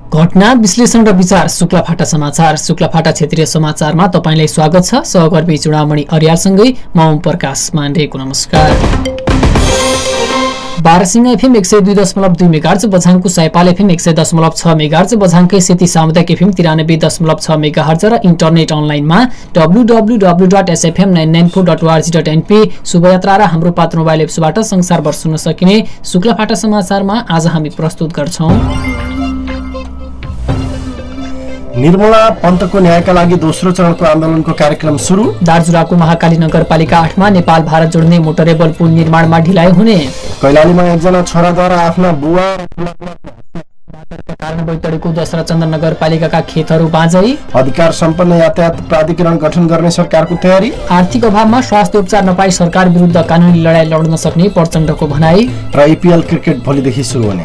घटना विश्लेषण र विचार शुक्लाफाटा समाचार। शुक्लाफाटा क्षेत्रीय समाचारमा तपाईंलाई स्वागत छ। सहकर्मी चुडामणि अर्यालसँगै म ओम प्रकाश माण्डेको नमस्कार। बारसिंह एफएम 102.2 मेगाहर्ज, बझाङको सयपाल एफएम 100.6 मेगाहर्ज, बझाङकै सेती सामुदायिक एफएम 93.6 मेगाहर्ज र इन्टरनेट अनलाइनमा www.sfm994.org.np शुभयात्रा र हाम्रो पात्र मोबाइल एप्सबाट संसारभर सुन्न सकिने शुक्लाफाटा समाचारमा आज हामी प्रस्तुत गर्छौं। निर्मला पन्तको न्यायका लागि दोस्रो चरणको आन्दोलनको कार्यक्रम सुरु। दार्चुलाको महाकाली नगरपालिका 8 मा नेपाल भारत जोड्ने मोटरेबल पुल निर्माणमा ढिलाइ हुने। कैलालीमा एकजना छोराद्वारा आफ्ना बुवा कारण बैतडीको दशरथ चन्द्र नगरपालिकाका खेतहरू बाँझै। अधिकार सम्पन्न यातायात प्राधिकरण गठन गर्ने सरकारको तयारी। आर्थिक अभावमा स्वास्थ्य उपचार नपाई सरकार विरुद्ध कानुनी लडाई लड्न सक्ने प्रचण्डको भनाई। र आइपिएल क्रिकेट भोलिदेखि सुरु हुने।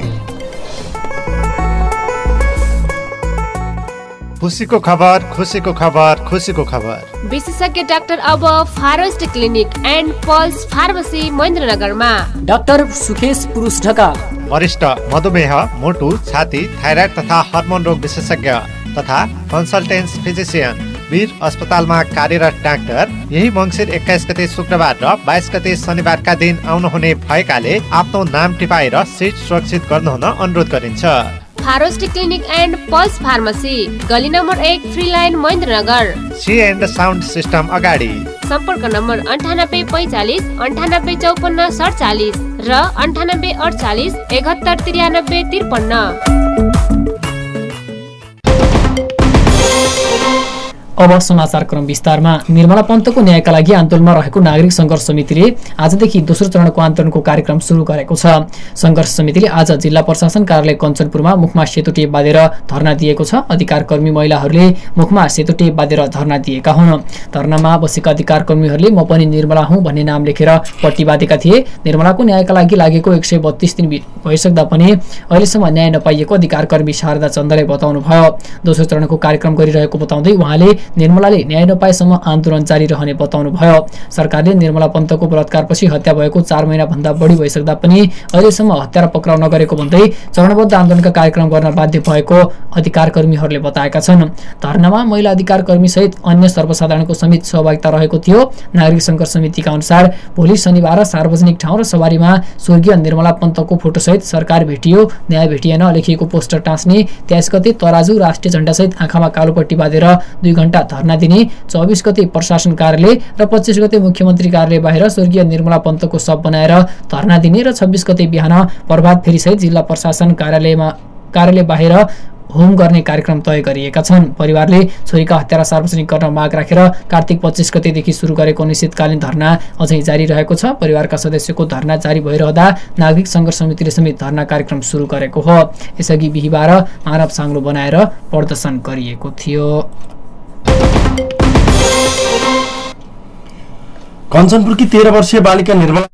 खुसीको खबर, खुसीको खबर, खुसीको खबर। विशेषज्ञ डाक्टर अब फारोस्ट क्लिनिक एन्ड पल्स फार्मेसी महेन्द्रनगरमा। डाक्टर सुकेश पुरुष ढकाल, वरिष्ठ मधुमेह, मोटु, छाती, थाइराइड तथा हर्मोन रोग विशेषज्ञ तथा कन्सल्टेन्स फिजिसियन वीर अस्पतालमा कार्यरत डाक्टर यही मङ्सिर 21 गते शुक्रबार र 22 गते शनिबारका दिन आउनुहुने भएकाले आफ्नो नाम टिपाएर सिट सुरक्षित गर्नुहुन अनुरोध गरिन्छ। फारोस्ट क्लिनिक एन्ड पल्स फार्मेसी, गली number 1, free line Mahendranagar. C and sound system अगाडि। सम्पर्क नम्बर 9845 9854 47 र 9848 7193 53। अब समाचारक्रम विस्तारमा। निर्मला पन्तको न्यायका लागि आन्दोलनमा रहेको नागरिक संघर्ष समितिले आजदेखि दोस्रो चरणको आन्दोलनको कार्यक्रम सुरु गरेको छ। संघर्ष समितिले आज जिल्ला प्रशासन कार्यालय कञ्चनपुरमा मुखमा सेतो टेप बाँधेर धरना दिएको छ। अधिकार कर्मी महिलाहरूले मुखमा सेतो टेप बाँधेर धरना दिएका हुन्। धरनामा बसेका अधिकार कर्मीहरूले म पनि निर्मला हुँ भन्ने नाम लेखेर पट्टी बाँधेका थिए। निर्मलाको न्यायका लागि लागेको 132 दिन भइसक्दा पनि अहिलेसम्म न्याय नपाइएको अधिकार कर्मी शारदा चन्दले बताउनुभयो। दोस्रो चरणको कार्यक्रम गरिरहेको बताउँदै उहाँले निर्मलाले न्याय नपाएसम्म आन्दोलन जारी रहने बताउनुभयो। सरकारले निर्मला पन्तको बलात्कारपछि हत्या भएको 4 महिना भन्दा बढी भइसक्दा पनि अहिलेसम्म हत्यारा पक्राउ नगरेको भन्दै चरणबद्ध आन्दोलनका कार्यक्रम गर्न बाध्य भएको अधिकार कर्मीहरूले बताएका छन्। धरनामा महिला अधिकार कर्मी सहित अन्य सर्वसाधारणको समेत सहभागिता रहेको थियो। नागरिक संघर्ष समितिका अनुसार भोलि शनिबार सार्वजनिक ठाउँ र सवारीमा स्वर्गीय निर्मला पन्तको फोटोसहित सरकार भेटियो न्याय भेटिएन लेखिएको पोस्टर टाँस्ने, 23 गते तराजु राष्ट्रिय झण्डासहित आँखामा कालोपट्टी बाँधेर 2 घण्टा धरना दिने, 24 गते प्रशासन कार्यालय र 25 गते मुख्यमन्त्री कार्यालय बाहिर स्वर्गीय निर्मला पन्तको शव बनाएर धरना दिने र 26 गते बिहान प्रभात फेरीसहित जिल्ला प्रशासन कार्यालय बाहिर होम गर्ने कार्यक्रम तय गरिएका छन्। परिवारले छोरीका हत्यारा सार्वजनिक गर्न माग राखेर कार्तिक 25 गतेदेखि सुरु गरेको अनिश्चितकालीन धरना अझै जारी रहेको छ। परिवारका सदस्यको धरना जारी भइरहँदा नागरिक संघर्ष समितिले समेत धरना कार्यक्रम सुरु गरेको हो। यसअघि बिहीबार मानव साङ्लो बनाएर प्रदर्शन गरिएको थियो। कञ्चनपुरकी 13 वर्षीय बालिका निर्मला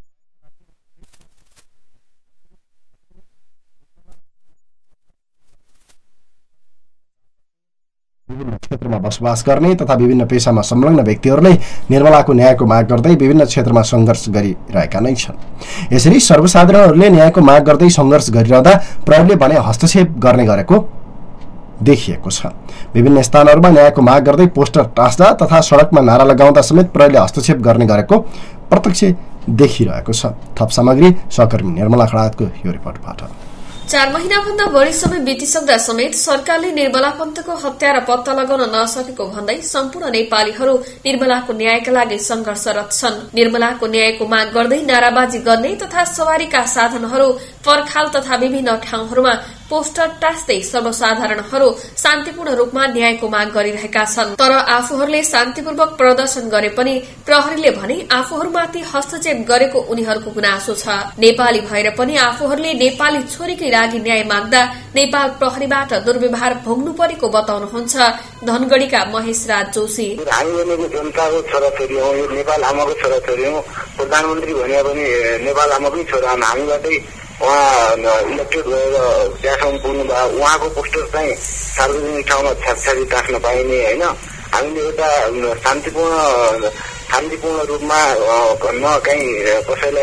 विभिन्न क्षेत्रमा बसोबास गर्ने तथा विभिन्न पेशामा संलग्न व्यक्तिहरूले निर्मलाको न्यायको माग गर्दै विभिन्न क्षेत्रमा सङ्घर्ष गरिरहेका नै छन्। यसरी सर्वसाधारणहरूले न्यायको माग गर्दै सङ्घर्ष गरिरहँदा प्रहरीले भने हस्तक्षेप गर्ने गरेको देखिएको छ। विभिन्न स्थानहरूमा न्यायको माग गर्दै पोस्टर टाँस्दा तथा सडकमा नारा लगाउँदा समेत प्रहरीले हस्तक्षेप गर्ने गरेको प्रत्यक्ष देखिरहेको छ। थप सामग्री सहकर्मी निर्मला खडातको यो रिपोर्टबाट। 4 महिनाभन्दा बढी समय बितिसक्दा समेत सरकारले निर्मला पन्तको हत्या र पत्ता लगाउन नसकेको भन्दै सम्पूर्ण नेपालीहरू निर्मलाको न्यायका लागि संघर्षरत छन्। निर्मलाको न्यायको माग गर्दै नाराबाजी गर्ने तथा सवारीका साधनहरू पर्खाल तथा विभिन्न ठाउँहरूमा पोस्टर टाँस्दै सर्वसाधारणहरू शान्तिपूर्ण रूपमा न्यायको माग गरिरहेका छन्। तर आफूहरूले शान्तिपूर्वक प्रदर्शन गरे पनि प्रहरीले भने आफूहरूमाथि हस्तक्षेप गरेको उनीहरूको गुनासो छ। नेपाली भएर पनि आफूहरूले नेपाली छोरीकै लागि न्याय माग्दा नेपाल प्रहरीबाट दुर्व्यवहार भोग्नु परेको बताउनुहुन्छ धनगढ़ीका महेश राज जोशी। हामी भनेको जनताको छोराछोरी हौ, यो नेपाल आमाको छोराछोरी हौ। प्रधानमन्त्री भने पनि नेपाल आमाकै छोरा हुन्। हामीबाटै उहाँ इलेक्टेड भएर त्यहाँसम्म पुग्नु भयो। उहाँको पोस्टर चाहिँ सार्वजनिक ठाउँमा छ्यापछ्यापी टाँस्न पाइने होइन। हामीले एउटा शान्तिपूर्ण रूपमा न कहीँ कसैलाई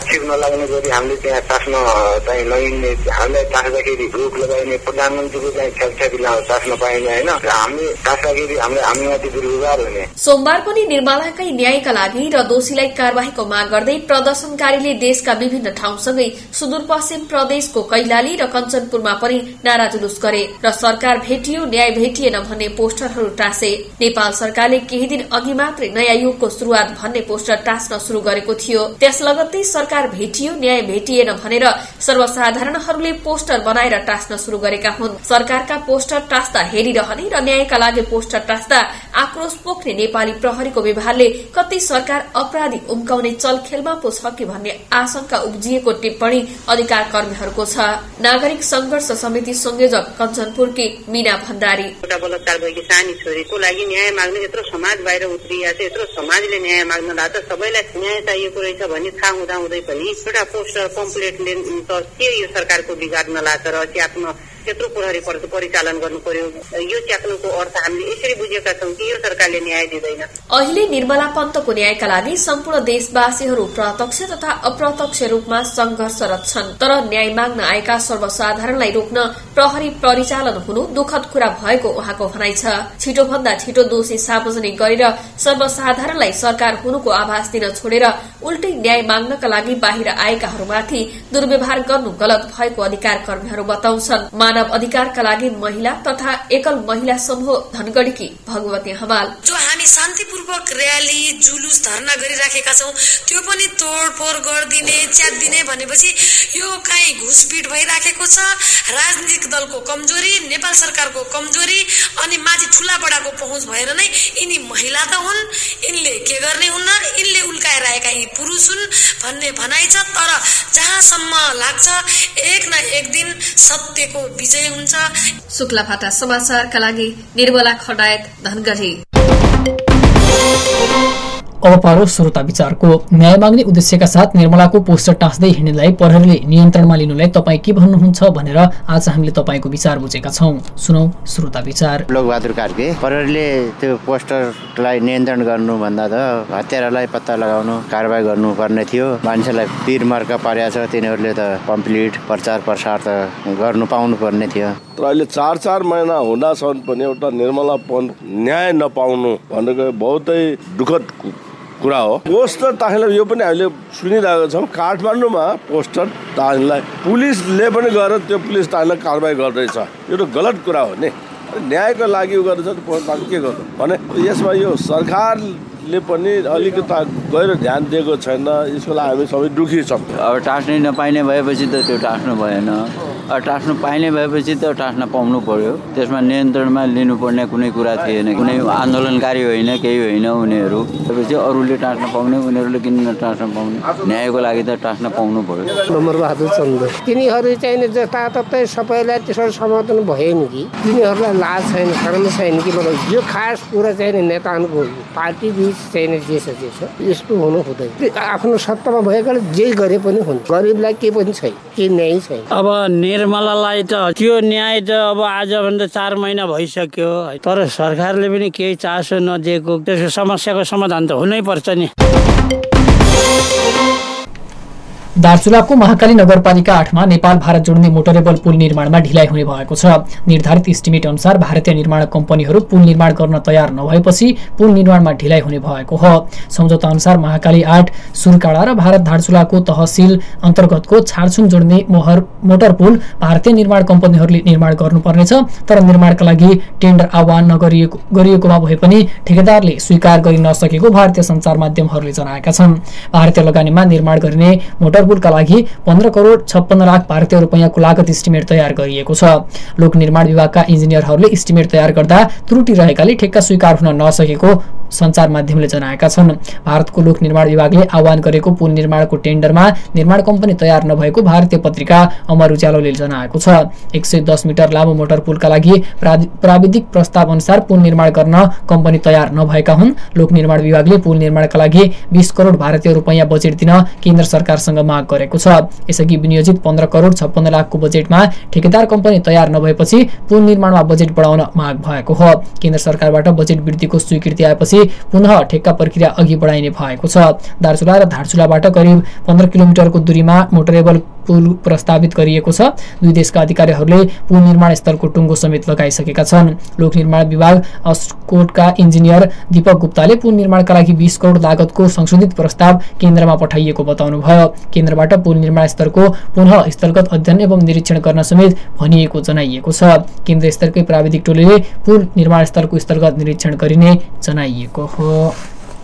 आक्षेप नलाग्ने गरी हामीले त्यहाँ टास्न चाहिँ नहिँड्ने, हामीलाई टास्दाखेरि रोक लगाइने, प्रधानमन्त्रीको चाहिँ छ्यापछ्यापी टास्न पाइने होइन, हामीले टास्दाखेरि हामीमाथि दुर्व्यवहार हुने। सोमबार पनि निर्मलाकै न्यायका लागि र दोषीलाई कार्यवाहीको माग गर्दै प्रदर्शनकारीले देशका विभिन्न ठाउँसँगै सुदूरपश्चिम प्रदेशको कैलाली र कञ्चनपुरमा पनि नारा जुलुस गरे र सरकार भेटियो न्याय भेटिएन भन्ने पोस्टरहरू टाँसे। नेपाल सरकारले केही दिन अघि मात्रै नयाँ युगको शुरूआत भन्ने पोस्टर टाँस्न शुरू गरेको थियो। त्यस लगत्तै सरकार भेटियो न्याय भेटिएन भनेर सर्वसाधारणहरूले पोस्टर बनाएर टाँस्न शुरू गरेका हुन्। सरकारका पोस्टर टाँस्दा हेरिरहने र न्यायका लागि पोस्टर टाँस्दा आक्रोश पोख्ने नेपाली प्रहरीको व्यवहारले कतै सरकार अपराधी उम्काउने चलखेलमा पो छ कि भन्ने आशंका उब्जिएको टिप्पणी अधिकार कर्मीहरूको छ। नागरिक संघर्ष समिति संयोजक कञ्चनपुरकी मीना भण्डारी, एउटा बलात्कार भएकी सानी छोरीको लागि न्याय माग्ने यत्रो समाज बाहिर उत्रिएको छ, यत्रो समाजले न्याय माग्न लाग्छ, सबैलाई न्याय चाहिएको रहेछ भन्ने थाहा हुँदाहुँदै पनि एउटा पोस्टर पम्पलेटले त के यो सरकारको बिगार नलाछ र च्याप्न त्यत्रो प्रहरी परिचालन गर्नु पर्यो। यो च्याप्नुको अर्थ हामीले यसरी बुझेका छौं कि यो सरकारले न्याय दिँदैन। अहिले निर्मला पन्तको न्यायका लागि सम्पूर्ण देशवासीहरू प्रत्यक्ष तथा अप्रत्यक्ष रूपमा संघर्षरत छन्, तर न्याय माग्न आएका सर्वसाधारणलाई रोक्न प्रहरी परिचालन हुनु दुःखद कुरा भएको उहाँको भनाइ छ। छिटोभन्दा छिटो दोषी सार्वजनिक गरेर सर्वसाधारणलाई सरकार हुनुको आभास दिन छोडेर उल्टै न्याय माग्नका लागि बाहिर आएकाहरूमाथि दुर्व्यवहार गर्नु गलत भएको अधिकार कर्मीहरू बताउँछन्। मानव अधिकारका लागि महिला तथा एकल महिला समूह धनगढ़ीकी भगवती हमाल, जो हामी शान्तिपूर्वक र्याली जुलुस धरना गरिराखेका छौं त्यो पनि तोडफोड गरिदिने च्यातिदिने भनेपछि यो काई घुसपिट भइराखेको छ। राजनीतिक दलको कमजोरी, नेपाल सरकारको कमजोरी अनि माथि ठूला बडाको पहुँच भएर नै यिनी महिला त हुन्, यिनले के गर्ने हुन्न, यिनले उल्काएर आएका यी पुरुष हुन् भन्ने भनाइ छ। तर जहाँसम्म लाग्छ एक न एक दिन सत्यको विजय हुन्छ। शुक्लाफाटा समाचारका लागि निर्मला खडायत, धनगढ़ी। अब पारो श्रोता विचारको। न्याय माग्ने उद्देश्यका साथ निर्मलाको पोस्टर टाँस्दै हिँड्नेलाई प्रहरीले नियन्त्रणमा लिनुलाई तपाईँ के भन्नुहुन्छ भनेर आज हामीले तपाईँको विचार बुझेका छौं। सुनौ श्रोता विचार। लोकबहादुर कार्के, प्रहरीले त्यो पोस्टरलाई नियन्त्रण गर्नुभन्दा त हत्यारालाई पत्ता लगाउनु कारबाही गर्नुपर्ने थियो। मान्छेलाई पिरमर्का पारेको छ, तिनीहरूले त कम्प्लिट प्रचार प्रसार त गर्नु पाउनु पर्ने थियो। तर अहिले 4-4 महिना हुँदासम्म पनि एउटा निर्मला न्याय नपाउनु भनेको बहुतै दुःखद कुरा हो। पोस्टर टाँस्नलाई यो पनि हामीले सुनिरहेको छौँ। काठमाडौँमा पोस्टर टाँस्नलाई पुलिसले पनि गएर त्यो पुलिस टाँस्नलाई कारबाही गर्दैछ। यो त गलत कुरा हो नि। न्यायको लागि उ गर्दैछ पोस्टर के गर्नु भने यसमा यो सरकारले पनि अलिकता गएर ध्यान दिएको छैन। यसको लागि हामी सबै दुखी छौँ। अब टाँस्नै नपाइने भएपछि त त्यो टाँस्नु भएन। टाँस्नु पाइने भएपछि त टाँस्न पाउनु पर्यो। त्यसमा नियन्त्रणमा लिनुपर्ने कुनै कुरा थिएन। कुनै आन्दोलनकारी होइन, केही होइन उनीहरू। त्यसपछि अरूले टाँस्न पाउने, उनीहरूले किन टाँस्न पाउने? न्यायको लागि त टाँस्न पाउनु पर्यो। नम्बर बहादुर चन्द, तिनीहरू चाहिँ जताततै सबैलाई त्यसरी समर्थन भयो नि कि तिनीहरूलाई लाज छैन, शर्म छैन कि मतलब यो खास कुरा चाहिँ नेताहरूको पार्टी बीच चाहिँ जे छ यस्तो हुनु हुँदैन। आफ्नो सत्तामा भएकाले जे गरे पनि हुन्छ, गरिबलाई के पनि छैन, के न्याय छैन। अब निर्मलालाई त त्यो न्याय त अब आजभन्दा 4 महिना भइसक्यो, तर सरकारले पनि केही चासो नदिएको। त्यसको समस्याको समाधान त हुनै पर्छ नि। दार्चुलाको महाकाली नगरपालिका 8 मा नेपाल भारत जोड्ने मोटरेबल पुल निर्माणमा ढिलाइ हुने भएको छ। निर्धारित इस्टिमेट अनुसार भारतीय निर्माण कम्पनीहरू पुल निर्माण गर्न तयार नभएपछि पुल निर्माणमा ढिलाइ हुने भएको हो। सम्झौता अनुसार महाकाली 8 सुरकाडा र भारत धारचुलाको तहसिल अन्तर्गतको छाडछुन जोड्ने मोटर पुल भारतीय निर्माण कम्पनीहरूले निर्माण गर्नुपर्नेछ। तर निर्माणका लागि टेन्डर आह्वान गरिएकोमा भए पनि ठेकेदारले स्वीकार गर्न नसकेको भारतीय सञ्चार माध्यमहरूले जनाएका छन्। भारतीय लगानीमा निर्माण गरिने मोटर पुलका लागि 15 करोड 56 लाख भारतीय रुपैयाँको लागत इस्टिमेट तयार गरिएको छ। लोक निर्माण विभागका इन्जिनियरहरूले इस्टिमेट तयार गर्दा त्रुटि रहेकाले ठेक्का स्वीकार हुन नसकेको सञ्चार माध्यमले जनाएका छन्। भारतको लोक निर्माण विभागले आह्वान गरेको पुल निर्माणको टेन्डरमा निर्माण कम्पनी तयार नभएको भारतीय पत्रिका अमर उज्यालोले जनाएको छ। 110 मिटर लामो मोटर पुलका लागि प्राविधिक प्रस्ताव अनुसार पुल निर्माण गर्न कम्पनी तयार नभएका हुन्। लोक निर्माण विभागले पुल निर्माणका लागि 20 करोड भारतीय रुपैयाँ बजेट दिन केन्द्र सरकारसँग माग गरेको छ। यसअघि विनियोजित 15 करोड 56 लाखको बजेटमा ठेकेदार कम्पनी तयार नभएपछि पुल निर्माणमा बजेट बढाउन माग भएको हो। केन्द्र सरकारबाट बजेट वृद्धिको स्वीकृति आएपछि पुनः ठेक्का प्रक्रिया अघि बढाइने भएको छ। दार्चुला र धारचुलाबाट करिब 15 किलोमिटरको दूरीमा मोटरेबल पुल प्रस्तावित गरिएको छ। दुई देशका अधिकारीहरूले पुल निर्माण स्थलको टुङ्गो समेत लगाइसकेका छन्। लोक निर्माण विभाग अस्कोटका इन्जिनियर दीपक गुप्ताले पुल निर्माणका लागि 20 करोड लागतको संशोधित प्रस्ताव केन्द्रमा पठाइएको बताउनुभयो। केन्द्रबाट पुल निर्माण स्तरको पुनः स्थलगत अध्ययन एवं निरीक्षण गर्न समेत भनिएको जनाइएको छ। केन्द्र स्तरकै प्राविधिक टोलीले पुल निर्माण स्थलको स्थलगत निरीक्षण गरिने जनाइएको हो।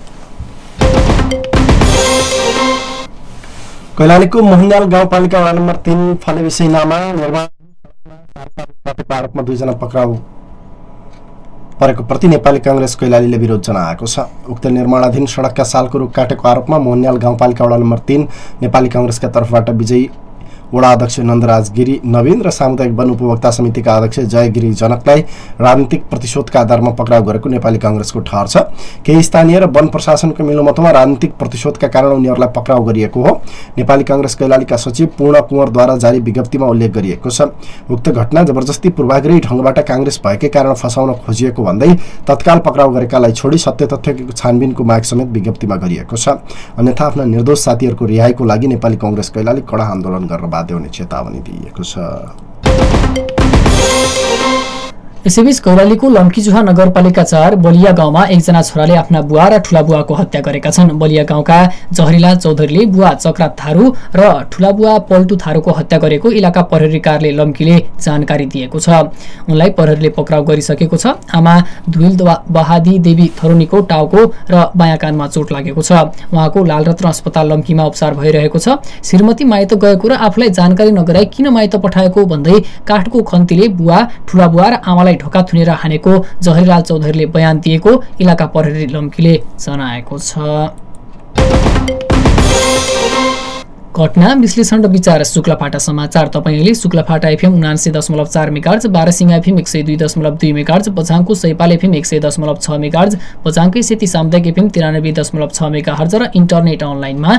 कैलालीको मोहनलाल गाउँपालिका वडा नम्बर 3 फलेवी सेनामा निर्माण आरोपमा 2 जना पक्राउ परेको प्रति नेपाली कांग्रेस कैलालीले विरोध जनाएको छ। उक्त निर्माणाधीन सडकका सालको रुख काटेको आरोपमा मोहनलाल गाउँपालिका वडा नम्बर 3 नेपाली कांग्रेसका तर्फबाट विजयी वडा अध्यक्ष नन्दराज गिरी नवीन र सामुदायिक वन उपभोक्ता समितिका अध्यक्ष जय गिरी जनकलाई राजनीतिक प्रतिशोधका आधारमा पक्राउ गरेको नेपाली कांग्रेसको ठहर छ। केही स्थानीय र वन प्रशासनको मिलोमतोमा राजनीतिक प्रतिशोधका कारण उनीहरूलाई पक्राउ गरिएको हो। नेपाली कांग्रेस कैलालीका सचिव पूर्ण कुँवरद्वारा जारी विज्ञप्तिमा उल्लेख गरिएको छ। उक्त घटना जबरजस्ती पूर्वाग्रही ढंगबाट कांग्रेस भएकै कारण फसाउन खोजिएको भन्दै तत्काल पक्राउ गरेकालाई छोडी सत्य तथ्यको छानबिनको माग समेत विज्ञप्तिमा गरिएको छ। अन्यथा आफ्ना निर्दोष साथीहरूको रिहाईको लागि नेपाली कांग्रेस कैलाली कडा आन्दोलन गर्न बाध्य हुने चेतावनी दिएको छ। यसैबीच कैलालीको लम्कीजुहा नगरपालिका 4 बलिया गाउँमा एकजना छोराले आफ्ना बुवा र ठुला बुवाको हत्या गरेका छन्। बलिया गाउँका जहरीलाल चौधरीले बुवा चक्रात थारू र ठुला बुवा पल्टु थारूको हत्या गरेको इलाका प्रहरी कार्यालय लम्कीले जानकारी दिएको छ। उनलाई प्रहरीले पक्राउ गरिसकेको छ। आमा धुइल बहादी देवी थरुनीको टाउको र बायाँ कानमा चोट लागेको छ। उहाँको लालरत्न अस्पताल लम्कीमा उपचार भइरहेको छ। श्रीमती माइत गएको र आफूलाई जानकारी नगराई किन माइत पठाएको भन्दै काठको खन्तीले बुवा ठुला बुवा र आमालाई ढोका थुनेर हानेको जहरीलाल चौधरीले बयान दिएको इलाका प्रहरी लम्कीले जनाएको छ। घटना विश्लेषण र विचार शुक्लाफाटा समाचार। तपाईले Shuklaphanta FM 79.4 megahertz, Barasinga FM 102.2 megahertz, बझाङको सैपाल एफएम 100.6 मेगाहर्ज, बझाङकै सेती सामुदायिक एफएम 93.6 मेगाहर्ज र इन्टरनेट अनलाइनमा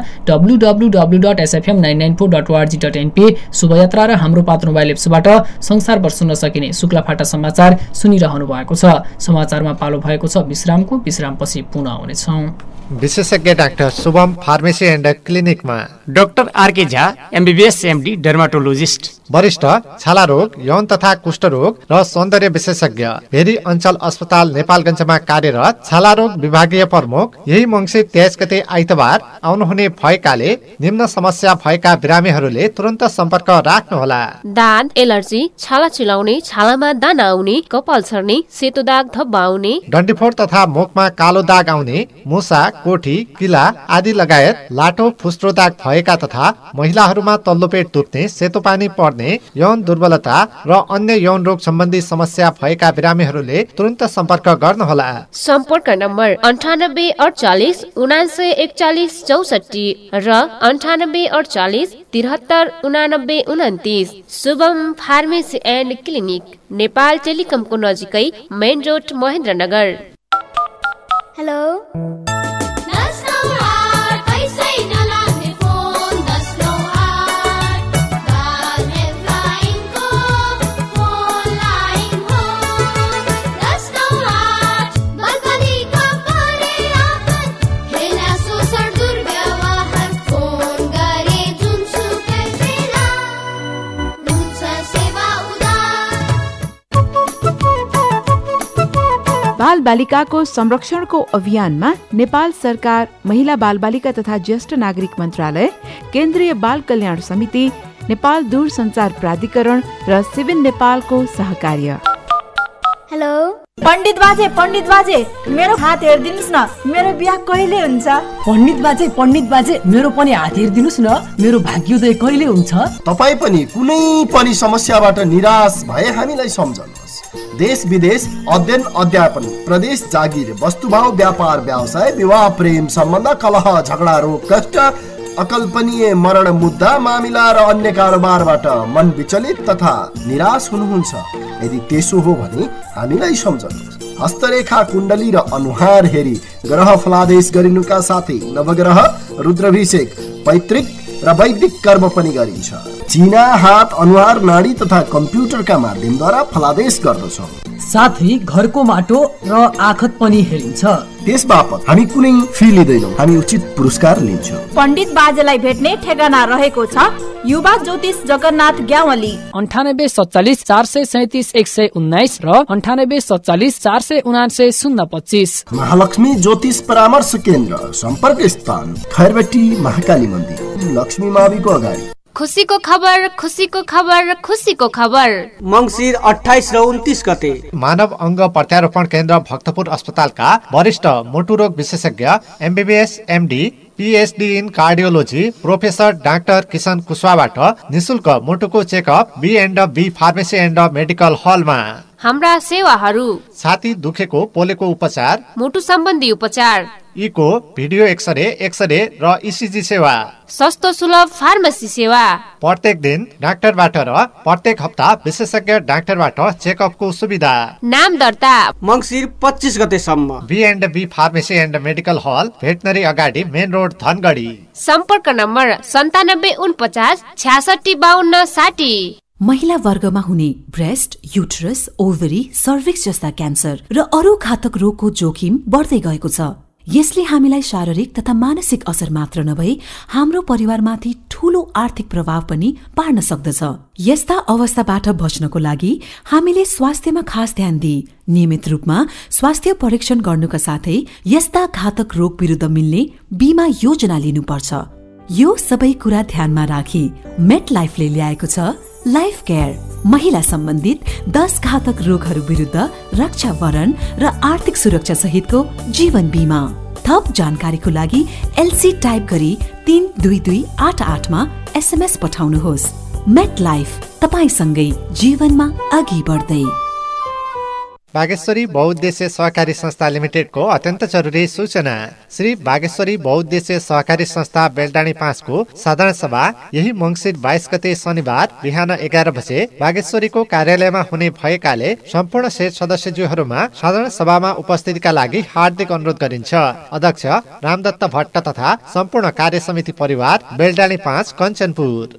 www.sfm994.org.np शुभयात्रा र हाम्रो पात्र मोबाइल एप्सबाट संसारभर सुन्न सकिने शुक्लाफाटा समाचार सुनिरहनु भएको छ। समाचारमा पालो भएको छ विश्रामको। विश्रामपछि पुनः आउनेछौँ। विशेषज्ञ डाक्टर शुभम फार्मेसी एन्ड क्लिनिकमा doctor RK Jha MBBS MD dermatologist, वरिष्ठ छाला रोग, यौन तथा कुष्ठ रोग र सौन्दर्य विशेषज्ञ, भेरी अञ्चल अस्पताल नेपालगञ्जमा कार्यरत छाला रोग विभागीय प्रमुख। यही मङ्सिर 23 गते आइतबार आउनुहुने भएकाले निम्न समस्या भएका बिरामीहरूले तुरन्त सम्पर्क राख्नुहोला। दाद, एलर्जी, छाला चिलाउने, छालामा दाना आउने, कपाल छर्ने, सेतो दाग धब्बा आउने, डन्डीफोर तथा मुखमा कालो दाग आउने, मुसा, कोठी, किला आदि लगायत लाटो फुस्रो दाग भएका तथा महिलाहरूमा तल्लो पेट दुख्ने, सेतो पानी पर्ने, यौन दुर्बलता र अन्य यौन रोग सम्बन्धी समस्या भएका बिरामीहरूले तुरन्त सम्पर्क गर्नुहोला। सम्पर्क नम्बर 9848 7941 64 र 9848 73 89 29। Shubham pharmacy and clinic, Nepal टेलिकमको नजिकै, मेन रोड, महेन्द्रनगर। हेलो बाल बालिकाको संरक्षणको अभियानमा नेपाल सरकार, महिला बाल बालिका तथा ज्येष्ठ नागरिक मन्त्रालय, केन्द्रीय बाल कल्याण समिति, नेपाल दूरसञ्चार प्राधिकरण र सिभिल नेपालको सहकार्य। हेलो पण्डित बाजे मेरो हात हेरिदिनुस् न, मेरो बिहा कहिले हुन्छ? पण्डित बाजे मेरो पनि हात हेरिदिनुस् न, मेरो भाग्योदय कहिले हुन्छ? तपाई पनि कुनै पनि समस्याबाट निराश भए हामीलाई सम्झनुहोस्। देश विदेश अध्ययन अध्यापन, प्रदेश जागिर, वस्तुभाव व्यापार व्यवसाय, विवाह प्रेम सम्बन्ध, कलह झगडा रोग कष्ट, अकल्पनीय मरण मुद्दा मामिला र अन्य कारोबारबाट मन विचलित तथा निराश हुनुहुन्छ? यदि त्यसो हो भने हामीलाई सम्झनुहोस्। हस्तरेखा, कुण्डली र अनुहार हेरी ग्रह फलादेश गरिनुका साथै नवग्रह रुद्राभिषेक, पैतृक र वैदिक कर्म पनि गरिन्छ। चिना, हात, अनुहार, नाडी तथा कम्प्युटरका माध्यमद्वारा फलादेश गर्दछौँ। साथै घरको माटो र आखत पनि हेरिन्छ। त्यस बापत हामी कुनै फी लिँदैनौँ, हामी उचित पुरस्कार लिन्छौँ। पण्डित बाजेलाई भेट्ने ठेगाना रहेको छ युवा ज्योतिष जगन्नाथ ग्यावली 9847 437 119 र 9847 479 025। महालक्ष्मी ज्योतिष परामर्श केन्द्र, सम्पर्क स्थान खैरबेटी महाकाली मन्दिर, लक्ष्मी माविको अगाडि। खुसीको खबर, खुसीको खबर, खुसीको खबर। मङ्सिर 28 र 29 गते मानव अङ्ग प्रत्यारोपण केन्द्र भक्तपुर अस्पतालका वरिष्ठ मुटु रोग विशेषज्ञ MBBS MD PhD in cardiology professor doctor Kishan कुशवाबाट निशुल्क मुटुको checkup B&B pharmacy and medical हलमा। हाम्रा सेवाहरू: छाती दुखेको पोलेको उपचार, मुटु सम्बन्धी उपचार, इको, भिडियो एक्सरे र ECG सेवा, सस्तो सुलभ फार्मेसी सेवा, प्रत्येक दिन डाक्टरबाट र प्रत्येक हप्ता विशेषज्ञ डाक्टरबाट चेकअपको सुविधा। नाम दर्ता मङ्सिर 25 गतेसम्म। B&B pharmacy and medical hall, veterinary अगाडि, मेन रोड, धनगढी। सम्पर्क नम्बर 9749 66 52 60। महिला वर्गमा हुने ब्रेस्ट, युटरस, ओभरी, सर्भिक्स जस्ता क्यान्सर र अरू घातक रोगको जोखिम बढ्दै गएको छ। यसले हामीलाई शारीरिक तथा मानसिक असर मात्र नभई हाम्रो परिवारमाथि ठूलो आर्थिक प्रभाव पनि पार्न सक्दछ। यस्ता अवस्थाबाट बच्नको लागि हामीले स्वास्थ्यमा खास ध्यान दिई नियमित रूपमा स्वास्थ्य परीक्षण गर्नुका साथै यस्ता घातक रोग विरुद्ध मिल्ने बीमा योजना लिनुपर्छ। यो सबै कुरा ध्यानमा राखी मेट लाइफले ल्याएको छ लाइफ केयर, महिला सम्बन्धित 10 घातक रोगहरू विरुद्ध रक्षा वरण र आर्थिक सुरक्षा सहितको जीवन बीमा। थप जानकारीको लागि LC टाइप गरी 32288 मा SMS पठाउनुहोस्। मेट लाइफ, तपाईसँगै जीवनमा अघि बढ्दै। बागेश्वरी बहुउद्देश्य सहकारी संस्था लिमिटेडको अत्यन्त जरुरी सूचना। श्री बागेश्वरी बहुउद्देश्य सहकारी संस्था बेलडाँडी 5 को साधारण सभा यही मङ्सिर 22 गते शनिबार बिहान 11 बजे बागेश्वरीको कार्यालयमा हुने भएकाले सम्पूर्ण शेष सदस्यज्यूहरूमा साधारण सभामा उपस्थितिका लागि हार्दिक अनुरोध गरिन्छ। अध्यक्ष रामदत्त भट्ट तथा सम्पूर्ण कार्य समिति परिवार, बेलडाँडी 5, कञ्चनपुर।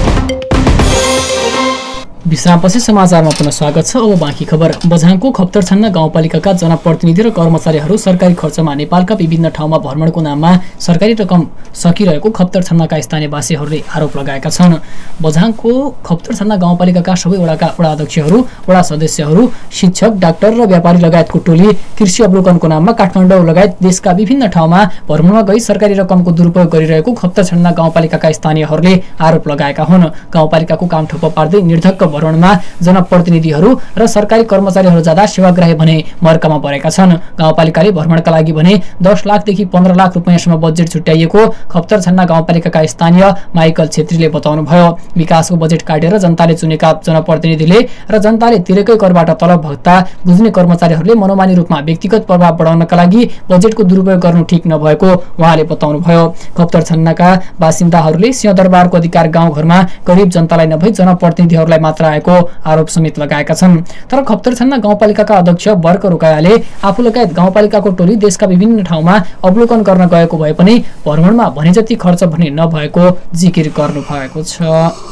विश्रामपछि समाचारमा पुनः स्वागत छ। अब बाँकी खबर। बझाङको खप्तर छन्ना गाउँपालिकाका जनप्रतिनिधि र कर्मचारीहरू सरकारी खर्चमा नेपालका विभिन्न ठाउँमा भ्रमणको नाममा सरकारी रकम सकिरहेको खप्तर छन्नाका स्थानीयवासीहरूले आरोप लगाएका छन्। बझाङको खप्तर छन्ना गाउँपालिकाका सबै वडाका वडा अध्यक्षहरू, वडा सदस्यहरू, शिक्षक, डाक्टर र व्यापारी लगायतको टोली कृषि अवलोकनको नाममा काठमाडौँ लगायत देशका विभिन्न ठाउँमा भ्रमणमा गई सरकारी रकमको दुरुपयोग गरिरहेको खप्तर छन्ना गाउँपालिकाका स्थानीयहरूले आरोप लगाएका हुन्। गाउँपालिकाको काम ठप्प पार्दै निर्धक्क भ्रमणमा जनप्रतिनिधिहरू र सरकारी कर्मचारीहरू जाँदा सेवाग्राही भने मर्कामा परेका छन्। गाउँपालिकाले भ्रमणका लागि भने 10 लाखदेखि 15 लाख रुपैयाँसम्म बजेट छुट्याइएको खप्तर छन्ना गाउँपालिकाका स्थानीय माइकल छेत्रीले बताउनुभयो। विकासको बजेट काटेर जनताले चुनेका जनप्रतिनिधिले र जनताले तिरेकै करबाट तलब भत्ता बुझ्ने कर्मचारीहरूले मनोमानी रूपमा व्यक्तिगत प्रभाव बढाउनका लागि बजेटको दुरुपयोग गर्नु ठिक नभएको उहाँले बताउनुभयो। खप्तर छन्नाका बासिन्दाहरूले सिंहदरबारको अधिकार गाउँघरमा गरिब जनतालाई नभई जनप्रतिनिधिहरूलाई मात्र आएको आरोप समेत लगाएका छन्। तर खप्तर छन्ना गाउँपालिकाका अध्यक्ष वर्क रोकायाले आफू लगायत गाउँपालिकाको टोली देशका विभिन्न ठाउँमा अवलोकन गर्न गएको भए पनि भ्रमणमा भने जति खर्च भने नभएको जिकिर गर्नु भएको छ।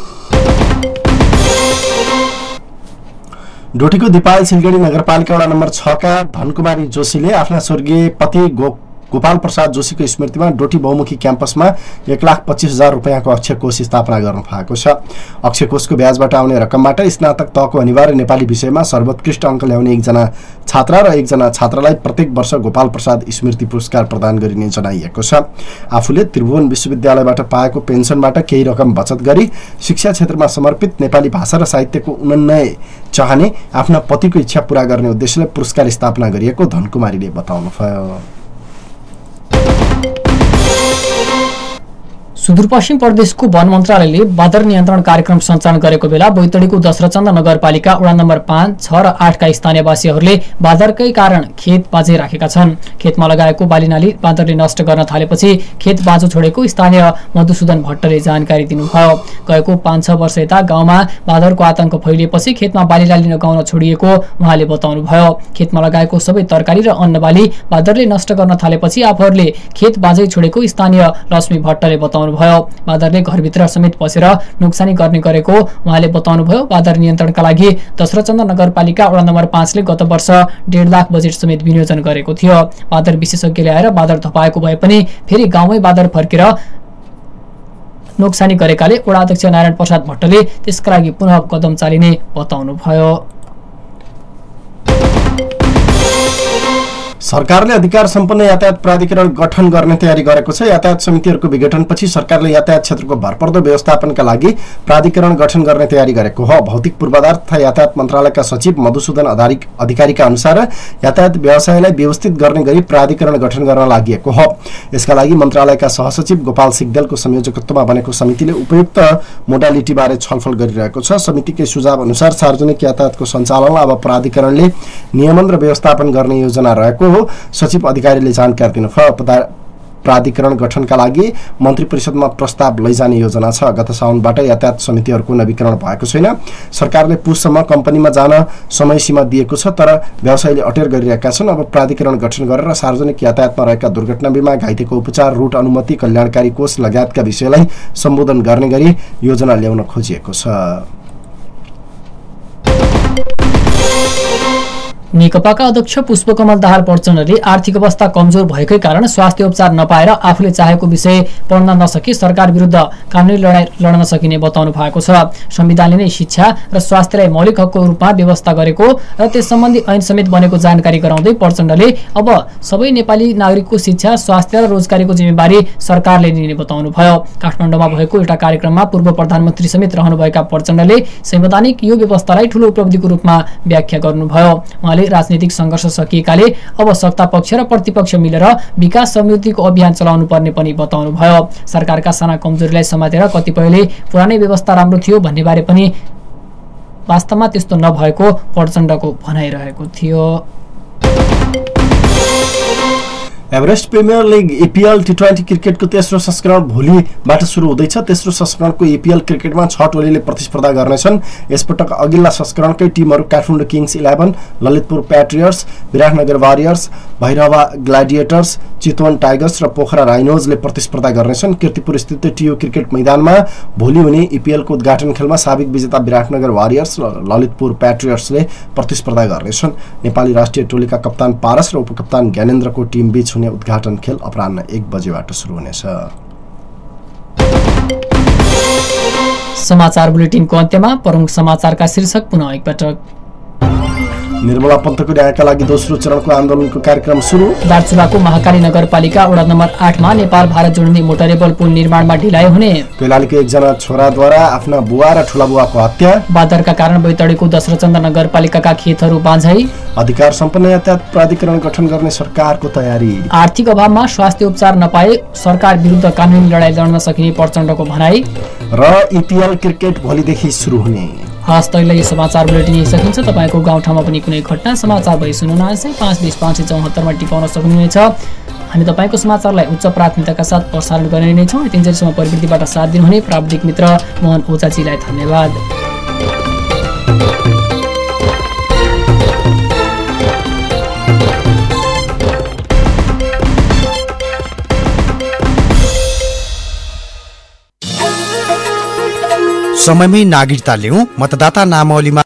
डोटीको दिपाल सिलगढी नगरपालिका वडा नम्बर 6 का धनकुमारी जोशीले आफ्ना स्वर्गीय पति गोपाल प्रसाद जोशीको स्मृतिमा डोटी बहुमुखी क्याम्पसमा 1,25,000 रुपैयाँको अक्षय कोष स्थापना गर्नु भएको छ। अक्षय कोषको ब्याजबाट आउने रकमबाट स्नातक तहको अनिवार्य नेपाली विषयमा सर्वोत्कृष्ट अङ्क ल्याउने एकजना छात्रा र एकजना छात्रालाई प्रत्येक वर्ष गोपाल प्रसाद स्मृति पुरस्कार प्रदान गरिने जनाइएको छ। आफूले त्रिभुवन विश्वविद्यालयबाट पाएको पेन्सनबाट केही रकम बचत गरी शिक्षा क्षेत्रमा समर्पित नेपाली भाषा र साहित्यको उन्नयन चाहने आफ्ना पतिको इच्छा पूरा गर्ने उद्देश्यले पुरस्कार स्थापना गरिएको धनकुमारीले बताउनुभयो। सुदूरपश्चिम प्रदेशको वन मन्त्रालयले बाँदर नियन्त्रण कार्यक्रम सञ्चालन गरेको बेला बैतडीको दशरथचन्द नगरपालिका वडा नम्बर 5, 6 र 8 का स्थानीयवासीहरूले बाँदरकै कारण खेत बाँझै राखेका छन्। खेतमा लगाएको बालीनाली बाँदरले नष्ट गर्न थालेपछि खेत बाँझो छोडेको स्थानीय मधुसूदन भट्टले जानकारी दिनुभयो। गएको 5-6 वर्ष यता गाउँमा बाँदरको आतंक फैलिएपछि खेतमा बालीनाली लगाउन छोडिएको उहाँले बताउनुभयो। खेतमा लगाएको सबै तरकारी र अन्नबाली बाँदरले नष्ट गर्न थालेपछि आफूहरूले खेत बाँझै छोडेको स्थानीय लक्ष्मी भट्टले बताउनु बताउनुभयो। बादरले घरभित्र समेत पसेर नोक्सानी गर्ने गरेको उहाँले बताउनुभयो। बादर नियन्त्रणका लागि दशरथचन्द्र नगरपालिका वडा नम्बर 5 ले गत वर्ष 1.5 लाख बजेट समेत विनियोजन गरेको थियो। बादर विशेषज्ञले आएर बादर धपाएको भए पनि फेरि गाउँमै बादर फर्केर नोक्सानी गरेकाले वडा अध्यक्ष नारायण प्रसाद भट्टले त्यसका लागि पुनः कदम चालिने बताउनुभयो। सरकारले अधिकार सम्पन्न यातायात प्राधिकरण गठन गर्ने तयारी गरेको छ। यातायात समितिहरूको विघटनपछि सरकारले यातायात क्षेत्रको भरपर्दो व्यवस्थापनका लागि प्राधिकरण गठन गर्ने तयारी गरेको हो। भौतिक पूर्वाधार तथा यातायात मन्त्रालयका सचिव मधुसूदन अधिकारीका अनुसार यातायात व्यवसायलाई व्यवस्थित गर्ने गरी प्राधिकरण गठन गर्न लागि हो। यसका लागि मन्त्रालयका सहसचिव गोपाल सिग्देलको संयोजकत्वमा बनेको समितिले उपयुक्त मोडालिटीबारे छलफल गरिरहेको छ। समितिकै सुझाव अनुसार सार्वजनिक यातायातको सञ्चालनलाई अब प्राधिकरणले नियमन र व्यवस्थापन गर्ने योजना रहेको हो। सचिव अधिकारीले जानकारी दिनुभयो। प्राधिकरण गठनका लागि मन्त्री परिषदमा प्रस्ताव लैजाने योजना छ। गत साउनबाट यातायात समितिहरूको नवीकरण भएको छैन। सरकारले पुससम्म कम्पनीमा जान समय सीमा दिएको छ, तर व्यवसायीले अटेर गरिरहेका छन्। अब प्राधिकरण गठन गरेर सार्वजनिक यातायातमा रहेका दुर्घटना बिमा, घाइतेको उपचार, रूट अनुमति, कल्याणकारी कोष लगायतका विषयलाई सम्बोधन गर्ने गरी योजना ल्याउन खोजिएको छ। नेकपाका अध्यक्ष पुष्पकमल दाहाल प्रचण्डले आर्थिक अवस्था कमजोर भएकै कारण स्वास्थ्य उपचार नपाएर आफूले चाहेको विषय पढ्न नसकी सरकार विरुद्ध कानुनी लडाईँ लड्न सकिने बताउनु भएको छ। संविधानले नै शिक्षा र स्वास्थ्यलाई मौलिक हकको रूपमा व्यवस्था गरेको र त्यस सम्बन्धी ऐन समेत बनेको जानकारी गराउँदै प्रचण्डले अब सबै नेपाली नागरिकको शिक्षा, स्वास्थ्य र रोजगारीको जिम्मेवारी सरकारले लिने बताउनुभयो। काठमाडौँमा भएको एउटा कार्यक्रममा पूर्व प्रधानमन्त्री समेत रहनुभएका प्रचण्डले संवैधानिक यो व्यवस्थालाई ठूलो उपलब्धिको रूपमा व्याख्या गर्नुभयो। राजनीतिक सङ्घर्ष सकिएकाले अब सत्ता पक्ष र प्रतिपक्ष मिलेर विकास समृद्धिको अभियान चलाउनु पर्ने पनि बताउनुभयो। सरकारका साना कमजोरीलाई समातेर कतिपयले पुरानै व्यवस्था राम्रो थियो भन्ने बारे पनि वास्तवमा त्यस्तो नभएको प्रचण्डको भनाइरहेको थियो। एभरेस्ट प्रिमियर लिग एपीएल टी20 क्रिकेटको तेस्रो संस्करण भोलिबाट सुरु हुँदैछ। तेस्रो संस्करणको एपीएल क्रिकेटमा 6 टोलीले प्रतिस्पर्धा गर्नेछन्। यसपटक अघिल्ला संस्करणकै टिमहरू Kathmandu kings 11, Lalitpur patriots, Biratnagar warriors, Bhairahawa gladiators, Chitwan tigers र पोखरा राइनोजले प्रतिस्पर्धा गर्नेछन्। कीर्तिपुर स्थित टियु क्रिकेट मैदानमा भोलि हुने एपीएलको उद्घाटन खेलमा साबिक विजेता विराटनगर वारियर्स र ललितपुर प्याट्रियट्सले प्रतिस्पर्धा गर्नेछन्। नेपाली राष्ट्रिय टोलीका कप्तान पारस र उपकप्तान ज्ञानेन्द्रको टिम बीच उद्घाटन खेल अपराह्न 1 बजेबाट सुरु हुनेछ। समाचार बुलेटिनको अन्त्यमा प्रमुख समाचारका शीर्षक पुनः एकपटक। निर्मला पन्तको न्यायका लागि दोस्रो चरणको आन्दोलनको कार्यक्रम सुरु। दार्चुलाको महाकाली नगरपालिका वडा नम्बर 8 मा नेपाल भारत जोड्ने मोटरेबल पुल निर्माणमा ढिलाइ हुने। कैलालीको एकजना छोराद्वारा आफ्ना बुवा र ठुला बुवाको हत्या। बादरका कारण बैतडीको दशरथचन्द्र नगरपालिकाका खेतहरू बाँझै। अधिकार सम्पन्न यातायात प्राधिकरण गठन गर्ने सरकारको तयारी। आर्थिक अभावमा स्वास्थ्य उपचार नपाए सरकार विरुद्ध कानुनी लडाईँ लड्न सकिने प्रचण्डको भनाई। र एपीएल क्रिकेट भोलिदेखि सुरु हुने। हस्, तैँले यो समाचार बुलेटिन यही सकिन्छ। तपाईँको गाउँठाउँमा पनि कुनै घटना समाचार भई सुन्नुहुन 520-574 मा टिपाउन सक्नुहुनेछ। हामी तपाईँको समाचारलाई उच्च प्राथमिकताका साथ प्रसारण गर्ने नै छौँ। यतिन्जेलसम्म प्रविधिबाट साथ दिनुहुने प्राविधिक मित्र मोहन ओझाजीलाई धन्यवाद। समयमै नागरिकता ल्याउँ, मतदाता नामावलीमा